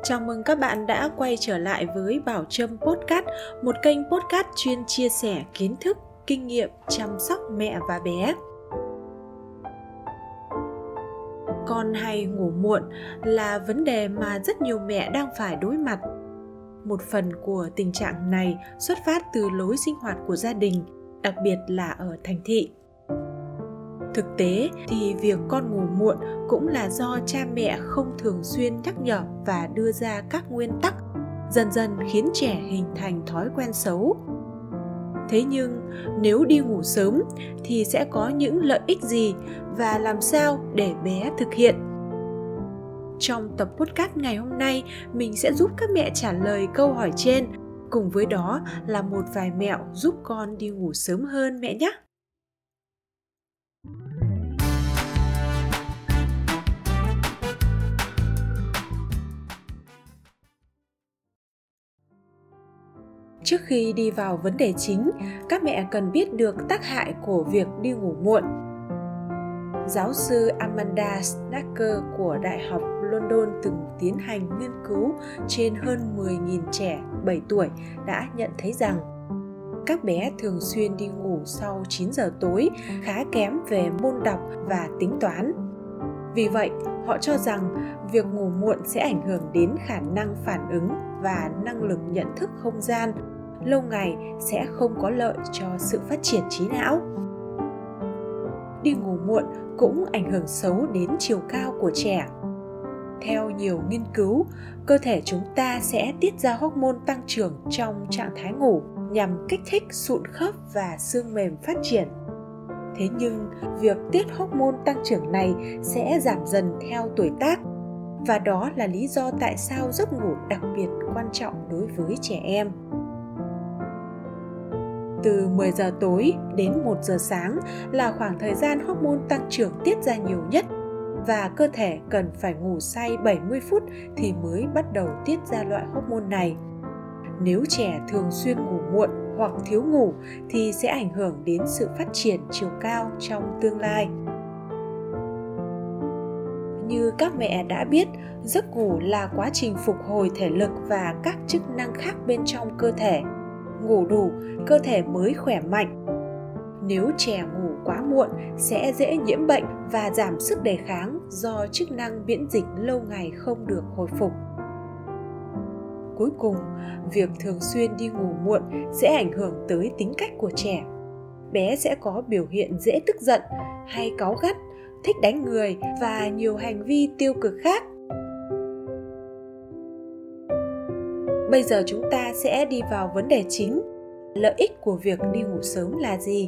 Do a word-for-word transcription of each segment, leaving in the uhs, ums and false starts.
Chào mừng các bạn đã quay trở lại với Bảo Trâm Podcast, một kênh podcast chuyên chia sẻ kiến thức, kinh nghiệm chăm sóc mẹ và bé. Con hay ngủ muộn là vấn đề mà rất nhiều mẹ đang phải đối mặt. Một phần của tình trạng này xuất phát từ lối sinh hoạt của gia đình, đặc biệt là ở thành thị. Thực tế thì việc con ngủ muộn cũng là do cha mẹ không thường xuyên nhắc nhở và đưa ra các nguyên tắc, dần dần khiến trẻ hình thành thói quen xấu. Thế nhưng nếu đi ngủ sớm thì sẽ có những lợi ích gì và làm sao để bé thực hiện? Trong tập podcast ngày hôm nay, mình sẽ giúp các mẹ trả lời câu hỏi trên, cùng với đó là một vài mẹo giúp con đi ngủ sớm hơn mẹ nhé! Trước khi đi vào vấn đề chính, các mẹ cần biết được tác hại của việc đi ngủ muộn. Giáo sư Amanda Snacker của Đại học London từng tiến hành nghiên cứu trên hơn mười nghìn trẻ bảy tuổi đã nhận thấy rằng các bé thường xuyên đi ngủ sau chín giờ tối khá kém về môn đọc và tính toán. Vì vậy, họ cho rằng việc ngủ muộn sẽ ảnh hưởng đến khả năng phản ứng và năng lực nhận thức không gian, lâu ngày sẽ không có lợi cho sự phát triển trí não. Đi ngủ muộn cũng ảnh hưởng xấu đến chiều cao của trẻ. Theo nhiều nghiên cứu, cơ thể chúng ta sẽ tiết ra hormone tăng trưởng trong trạng thái ngủ nhằm kích thích sụn khớp và xương mềm phát triển. Thế nhưng, việc tiết hormone tăng trưởng này sẽ giảm dần theo tuổi tác, và đó là lý do tại sao giấc ngủ đặc biệt quan trọng đối với trẻ em. Từ mười giờ tối đến một giờ sáng là khoảng thời gian hormone tăng trưởng tiết ra nhiều nhất, và cơ thể cần phải ngủ say bảy mươi phút thì mới bắt đầu tiết ra loại hormone này. Nếu trẻ thường xuyên ngủ muộn hoặc thiếu ngủ thì sẽ ảnh hưởng đến sự phát triển chiều cao trong tương lai. Như các mẹ đã biết, giấc ngủ là quá trình phục hồi thể lực và các chức năng khác bên trong cơ thể. Ngủ đủ, cơ thể mới khỏe mạnh. Nếu trẻ ngủ quá muộn sẽ dễ nhiễm bệnh và giảm sức đề kháng do chức năng miễn dịch lâu ngày không được hồi phục. Cuối cùng, việc thường xuyên đi ngủ muộn sẽ ảnh hưởng tới tính cách của trẻ. Bé sẽ có biểu hiện dễ tức giận, hay cáu gắt, thích đánh người và nhiều hành vi tiêu cực khác. Bây giờ chúng ta sẽ đi vào vấn đề chính. Lợi ích của việc đi ngủ sớm là gì?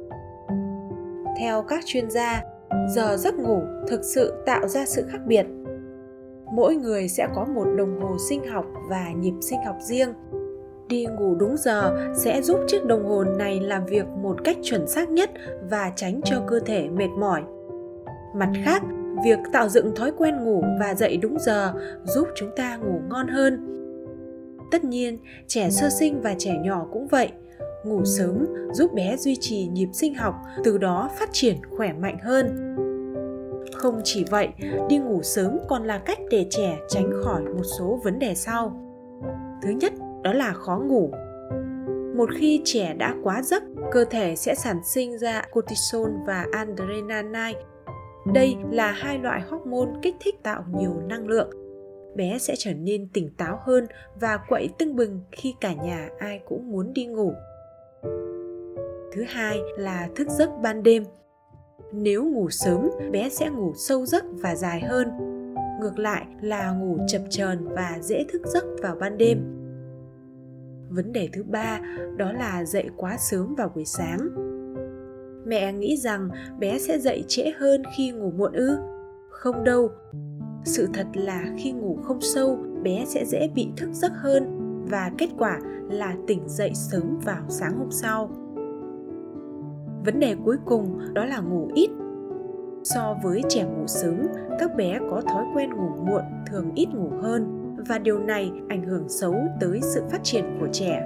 Theo các chuyên gia, giờ giấc ngủ thực sự tạo ra sự khác biệt. Mỗi người sẽ có một đồng hồ sinh học và nhịp sinh học riêng. Đi ngủ đúng giờ sẽ giúp chiếc đồng hồ này làm việc một cách chuẩn xác nhất và tránh cho cơ thể mệt mỏi. Mặt khác, việc tạo dựng thói quen ngủ và dậy đúng giờ giúp chúng ta ngủ ngon hơn. Tất nhiên, trẻ sơ sinh và trẻ nhỏ cũng vậy. Ngủ sớm giúp bé duy trì nhịp sinh học, từ đó phát triển khỏe mạnh hơn. Không chỉ vậy, đi ngủ sớm còn là cách để trẻ tránh khỏi một số vấn đề sau. Thứ nhất, đó là khó ngủ. Một khi trẻ đã quá giấc, cơ thể sẽ sản sinh ra cortisol và adrenaline. Đây là hai loại hormone kích thích tạo nhiều năng lượng. Bé sẽ trở nên tỉnh táo hơn và quậy tưng bừng khi cả nhà ai cũng muốn đi ngủ. Thứ hai là thức giấc ban đêm. Nếu ngủ sớm, bé sẽ ngủ sâu giấc và dài hơn. Ngược lại là ngủ chập chờn và dễ thức giấc vào ban đêm. Vấn đề thứ ba đó là dậy quá sớm vào buổi sáng. Mẹ nghĩ rằng bé sẽ dậy trễ hơn khi ngủ muộn ư? Không đâu. Sự thật là khi ngủ không sâu, bé sẽ dễ bị thức giấc hơn và kết quả là tỉnh dậy sớm vào sáng hôm sau. Vấn đề cuối cùng đó là ngủ ít. So với trẻ ngủ sớm, các bé có thói quen ngủ muộn thường ít ngủ hơn, và điều này ảnh hưởng xấu tới sự phát triển của trẻ.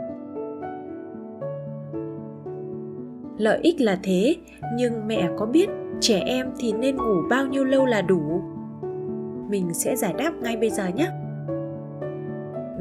Lợi ích là thế, nhưng mẹ có biết trẻ em thì nên ngủ bao nhiêu lâu là đủ? Mình sẽ giải đáp ngay bây giờ nhé.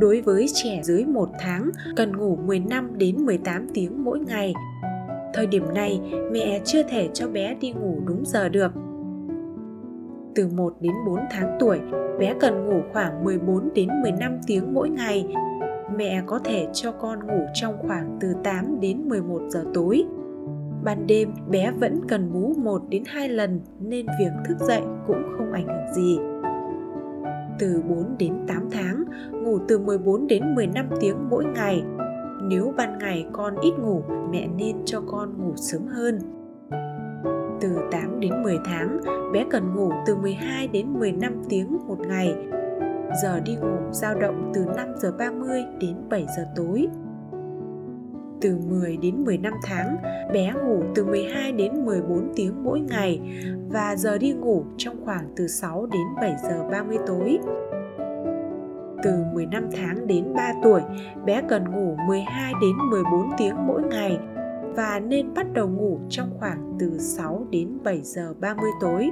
Đối với trẻ dưới một tháng, cần ngủ mười lăm đến mười tám tiếng mỗi ngày. Thời điểm này, mẹ chưa thể cho bé đi ngủ đúng giờ được. Từ một đến bốn tháng tuổi, bé cần ngủ khoảng mười bốn đến mười lăm tiếng mỗi ngày. Mẹ có thể cho con ngủ trong khoảng từ tám đến mười một giờ tối. Ban đêm, bé vẫn cần bú một đến hai lần nên việc thức dậy cũng không ảnh hưởng gì. Từ bốn đến tám tháng, ngủ từ mười bốn đến mười lăm tiếng mỗi ngày. Nếu ban ngày con ít ngủ, mẹ nên cho con ngủ sớm hơn. Từ tám đến mười tháng, bé cần ngủ từ mười hai đến mười lăm tiếng một ngày. Giờ đi ngủ dao động từ năm giờ ba mươi đến bảy giờ tối. Từ mười đến mười lăm tháng, bé ngủ từ mười hai đến mười bốn tiếng mỗi ngày và giờ đi ngủ trong khoảng từ sáu đến bảy giờ ba mươi tối. Từ mười lăm tháng đến ba tuổi, bé cần ngủ mười hai đến mười bốn tiếng mỗi ngày và nên bắt đầu ngủ trong khoảng từ sáu đến bảy giờ ba mươi tối.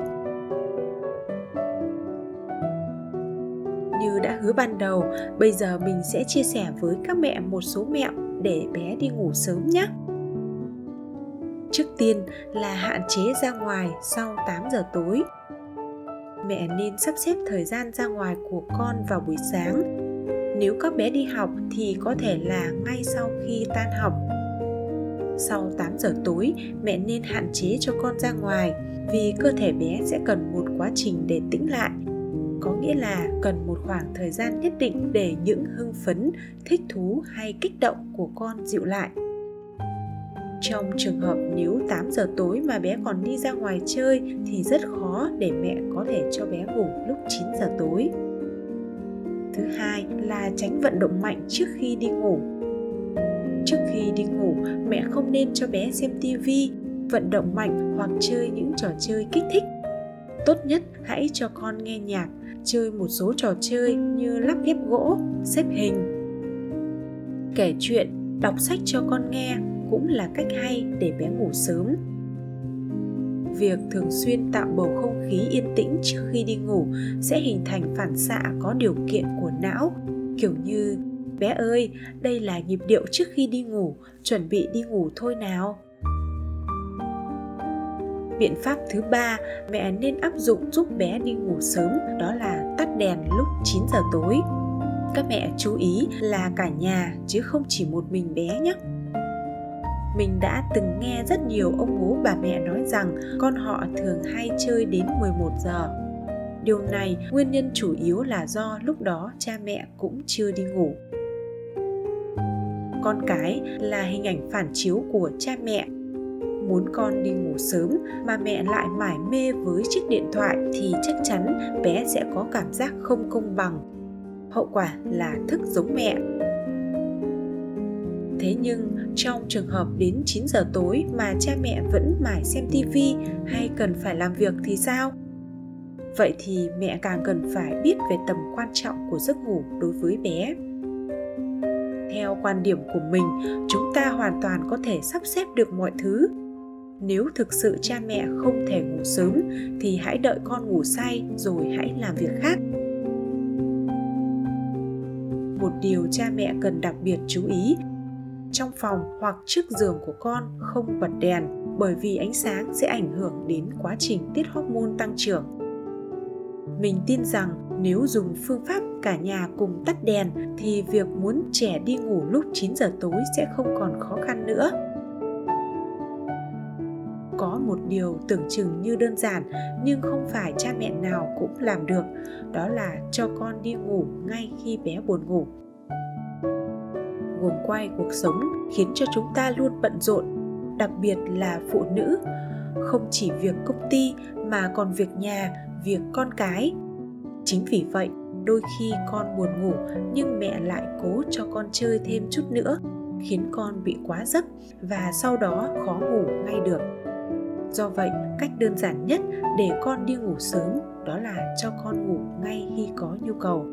Như đã hứa ban đầu, bây giờ mình sẽ chia sẻ với các mẹ một số mẹo để bé đi ngủ sớm nhé. Trước tiên là hạn chế ra ngoài sau tám giờ tối. Mẹ nên sắp xếp thời gian ra ngoài của con vào buổi sáng. Nếu các bé đi học thì có thể là ngay sau khi tan học. Sau tám giờ tối, mẹ nên hạn chế cho con ra ngoài vì cơ thể bé sẽ cần một quá trình để tĩnh lại. Có nghĩa là cần một khoảng thời gian nhất định để những hưng phấn, thích thú hay kích động của con dịu lại. Trong trường hợp nếu tám giờ tối mà bé còn đi ra ngoài chơi thì rất khó để mẹ có thể cho bé ngủ lúc chín giờ tối. Thứ hai là tránh vận động mạnh trước khi đi ngủ. Trước khi đi ngủ, mẹ không nên cho bé xem tivi, vận động mạnh hoặc chơi những trò chơi kích thích. Tốt nhất hãy cho con nghe nhạc, chơi một số trò chơi như lắp ghép gỗ, xếp hình. Kể chuyện, đọc sách cho con nghe cũng là cách hay để bé ngủ sớm. Việc thường xuyên tạo bầu không khí yên tĩnh trước khi đi ngủ sẽ hình thành phản xạ có điều kiện của não, kiểu như bé ơi, đây là nhịp điệu trước khi đi ngủ, chuẩn bị đi ngủ thôi nào. Biện pháp thứ ba mẹ nên áp dụng giúp bé đi ngủ sớm đó là tắt đèn lúc chín giờ tối. Các mẹ chú ý là cả nhà chứ không chỉ một mình bé nhé. Mình đã từng nghe rất nhiều ông bố bà mẹ nói rằng con họ thường hay chơi đến mười một giờ. Điều này nguyên nhân chủ yếu là do lúc đó cha mẹ cũng chưa đi ngủ. Con cái là hình ảnh phản chiếu của cha mẹ. Muốn con đi ngủ sớm mà mẹ lại mải mê với chiếc điện thoại thì chắc chắn bé sẽ có cảm giác không công bằng. Hậu quả là thức giống mẹ. Thế nhưng trong trường hợp đến chín giờ tối mà cha mẹ vẫn mải xem tivi hay cần phải làm việc thì sao? Vậy thì mẹ càng cần phải biết về tầm quan trọng của giấc ngủ đối với bé. Theo quan điểm của mình, chúng ta hoàn toàn có thể sắp xếp được mọi thứ. Nếu thực sự cha mẹ không thể ngủ sớm thì hãy đợi con ngủ say rồi hãy làm việc khác. Một điều cha mẹ cần đặc biệt chú ý, trong phòng hoặc trước giường của con không bật đèn bởi vì ánh sáng sẽ ảnh hưởng đến quá trình tiết hormone tăng trưởng. Mình tin rằng nếu dùng phương pháp cả nhà cùng tắt đèn thì việc muốn trẻ đi ngủ lúc chín giờ tối sẽ không còn khó khăn nữa. Có một điều tưởng chừng như đơn giản nhưng không phải cha mẹ nào cũng làm được, đó là cho con đi ngủ ngay khi bé buồn ngủ. Guồng quay cuộc sống khiến cho chúng ta luôn bận rộn, đặc biệt là phụ nữ. Không chỉ việc công ty mà còn việc nhà, việc con cái. Chính vì vậy, đôi khi con buồn ngủ nhưng mẹ lại cố cho con chơi thêm chút nữa, khiến con bị quá giấc và sau đó khó ngủ ngay được. Do vậy, cách đơn giản nhất để con đi ngủ sớm đó là cho con ngủ ngay khi có nhu cầu.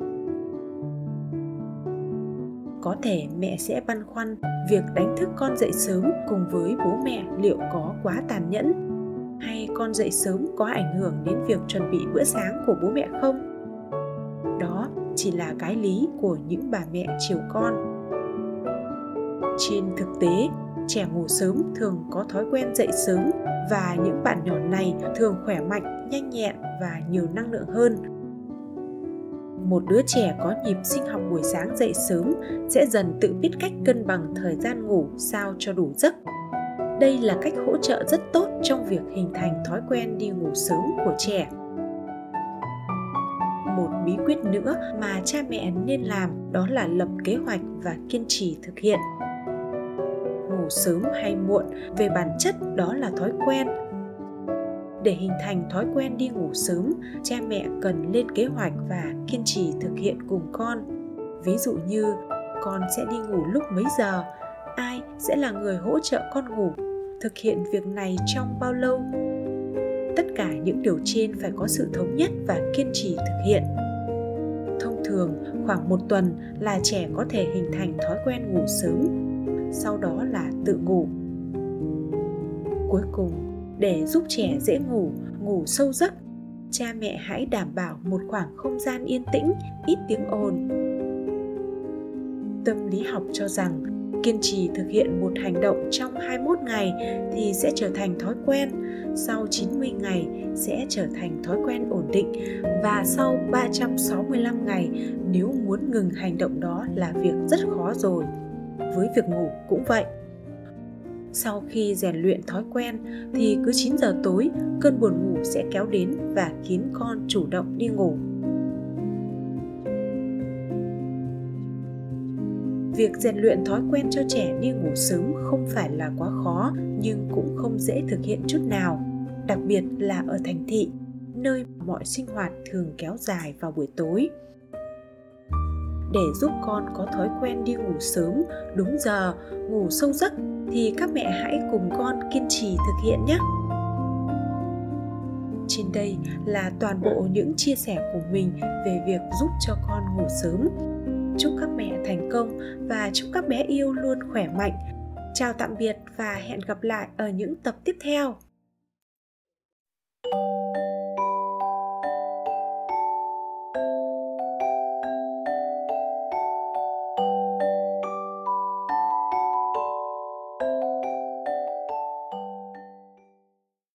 Có thể mẹ sẽ băn khoăn việc đánh thức con dậy sớm cùng với bố mẹ liệu có quá tàn nhẫn, hay con dậy sớm có ảnh hưởng đến việc chuẩn bị bữa sáng của bố mẹ không? Đó chỉ là cái lý của những bà mẹ chiều con. Trên thực tế, trẻ ngủ sớm thường có thói quen dậy sớm và những bạn nhỏ này thường khỏe mạnh, nhanh nhẹn và nhiều năng lượng hơn. Một đứa trẻ có nhịp sinh học buổi sáng dậy sớm sẽ dần tự biết cách cân bằng thời gian ngủ sao cho đủ giấc. Đây là cách hỗ trợ rất tốt trong việc hình thành thói quen đi ngủ sớm của trẻ. Một bí quyết nữa mà cha mẹ nên làm đó là lập kế hoạch và kiên trì thực hiện. Ngủ sớm hay muộn, về bản chất đó là thói quen. Để hình thành thói quen đi ngủ sớm, cha mẹ cần lên kế hoạch và kiên trì thực hiện cùng con. Ví dụ như con sẽ đi ngủ lúc mấy giờ, ai sẽ là người hỗ trợ con ngủ, thực hiện việc này trong bao lâu. Tất cả những điều trên phải có sự thống nhất và kiên trì thực hiện. Thông thường, khoảng một tuần là trẻ có thể hình thành thói quen ngủ sớm, sau đó là tự ngủ. Cuối cùng, để giúp trẻ dễ ngủ, ngủ sâu giấc, cha mẹ hãy đảm bảo một khoảng không gian yên tĩnh, ít tiếng ồn. Tâm lý học cho rằng, kiên trì thực hiện một hành động trong hai mươi mốt ngày thì sẽ trở thành thói quen, sau chín mươi ngày sẽ trở thành thói quen ổn định và sau ba trăm sáu mươi lăm ngày nếu muốn ngừng hành động đó là việc rất khó rồi. Với việc ngủ cũng vậy. Sau khi rèn luyện thói quen thì cứ chín giờ tối cơn buồn ngủ sẽ kéo đến và khiến con chủ động đi ngủ. Việc rèn luyện thói quen cho trẻ đi ngủ sớm không phải là quá khó, nhưng cũng không dễ thực hiện chút nào, đặc biệt là ở thành thị, nơi mọi sinh hoạt thường kéo dài vào buổi tối. Để giúp con có thói quen đi ngủ sớm, đúng giờ, ngủ sâu giấc thì các mẹ hãy cùng con kiên trì thực hiện nhé. Trên đây là toàn bộ những chia sẻ của mình về việc giúp cho con ngủ sớm. Chúc các mẹ thành công và chúc các bé yêu luôn khỏe mạnh. Chào tạm biệt và hẹn gặp lại ở những tập tiếp theo.